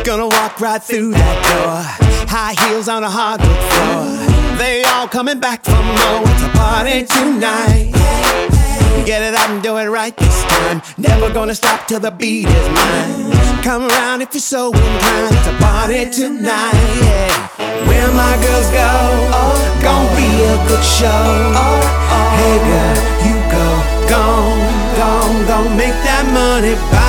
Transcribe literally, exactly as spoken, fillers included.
Gonna walk right through that door. High heels on a hardwood floor. They all coming back for more. It's a party tonight. Get it out and do it right this time. Never gonna stop till the beat is mine. Come around if you're so inclined. It's a party tonight, yeah. Where my girls go, oh, gonna be a good show. Oh, oh. Hey girl, you go, gone, gone, gone, make that money back.